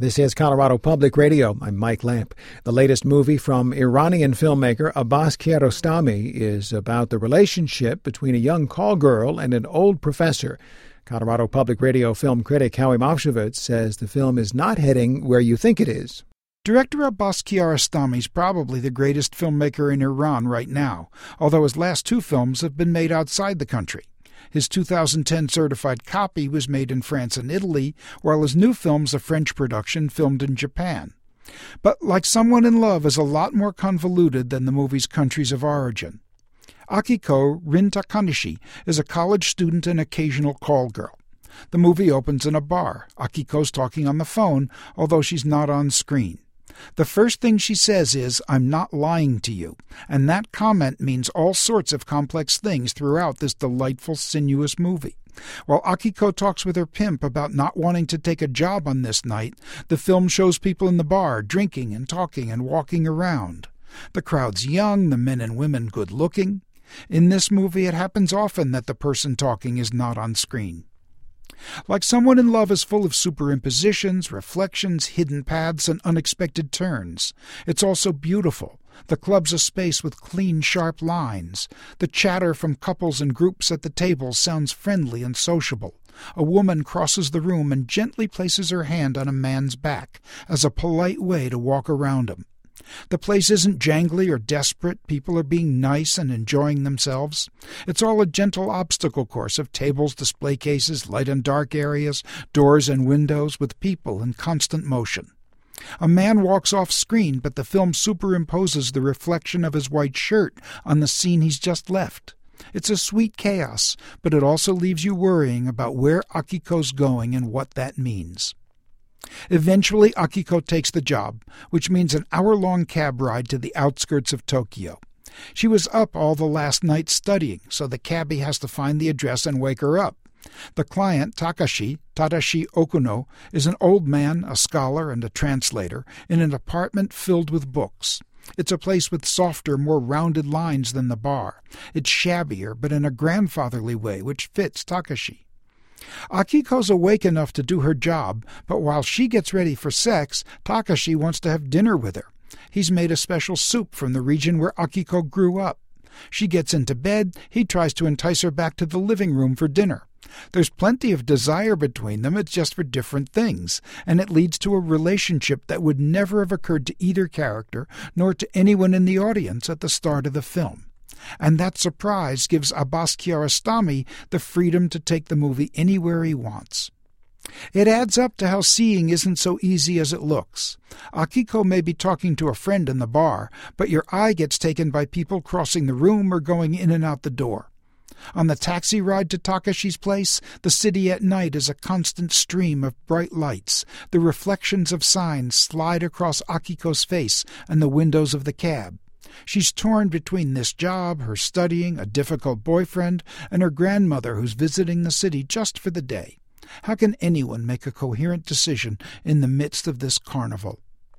This is Colorado Public Radio. I'm Mike Lamp. The latest movie from Iranian filmmaker Abbas Kiarostami is about the relationship between a young call girl and an old professor. Colorado Public Radio film critic Howie Moshovitz says the film is not heading where you think it is. Director Abbas Kiarostami is probably the greatest filmmaker in Iran right now, although his last two films have been made outside the country. His 2010 certified copy was made in France and Italy, while his new film's a French production filmed in Japan. But Like Someone in Love is a lot more convoluted than the movie's countries of origin. Akiko Rin Takanishi is a college student and occasional call girl. The movie opens in a bar. Akiko's talking on the phone, although she's not on screen. The first thing she says is, "I'm not lying to you," and that comment means all sorts of complex things throughout this delightful, sinuous movie. While Akiko talks with her pimp about not wanting to take a job on this night, the film shows people in the bar drinking and talking and walking around. The crowd's young, the men and women good-looking. In this movie, it happens often that the person talking is not on screen. Like Someone in Love is full of superimpositions, reflections, hidden paths, and unexpected turns. It's also beautiful. The club's a space with clean, sharp lines. The chatter from couples and groups at the table sounds friendly and sociable. A woman crosses the room and gently places her hand on a man's back as a polite way to walk around him. The place isn't jangly or desperate. People are being nice and enjoying themselves. It's all a gentle obstacle course of tables, display cases, light and dark areas, doors and windows, with people in constant motion. A man walks off screen, but the film superimposes the reflection of his white shirt on the scene he's just left. It's a sweet chaos, but it also leaves you worrying about where Akiko's going and what that means. Eventually, Akiko takes the job, which means an hour-long cab ride to the outskirts of Tokyo. She was up all the last night studying, so the cabbie has to find the address and wake her up. The client, Tadashi Okuno, is an old man, a scholar, and a translator, in an apartment filled with books. It's a place with softer, more rounded lines than the bar. It's shabbier, but in a grandfatherly way, which fits Takashi. Akiko's awake enough to do her job, but while she gets ready for sex, Takashi wants to have dinner with her. He's made a special soup from the region where Akiko grew up. She gets into bed. He tries to entice her back to the living room for dinner. There's plenty of desire between them, it's just for different things, and it leads to a relationship that would never have occurred to either character, nor to anyone in the audience at the start of the film. And that surprise gives Abbas Kiarostami the freedom to take the movie anywhere he wants. It adds up to how seeing isn't so easy as it looks. Akiko may be talking to a friend in the bar, but your eye gets taken by people crossing the room or going in and out the door. On the taxi ride to Takashi's place, the city at night is a constant stream of bright lights. The reflections of signs slide across Akiko's face and the windows of the cab. She's torn between this job, her studying, a difficult boyfriend, and her grandmother who's visiting the city just for the day. How can anyone make a coherent decision in the midst of this carnival?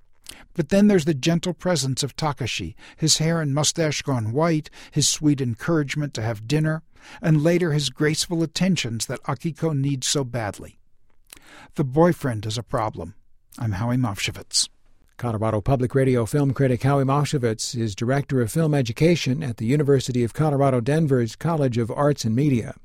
But then there's the gentle presence of Takashi, his hair and mustache gone white, his sweet encouragement to have dinner, and later his graceful attentions that Akiko needs so badly. The boyfriend is a problem. I'm Howie Moshovitz. Colorado Public Radio film critic Howie Moshovitz is Director of Film Education at the University of Colorado Denver's College of Arts and Media.